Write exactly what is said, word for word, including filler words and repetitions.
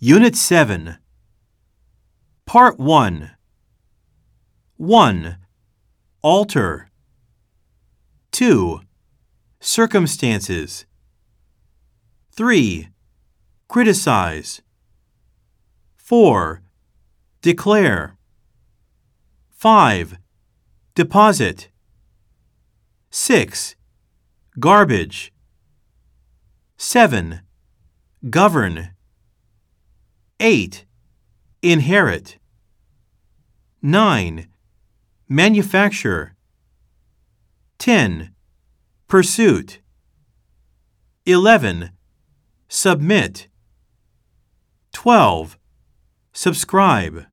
Unit seven. Part one. one. Alter. two. Circumstances. three. Criticize. four. Declare. five. Deposit. six. Garbage. seven. Govern. eight. Inherit. nine. Manufacture. ten. Pursuit. eleven. Submit. twelve. Subscribe.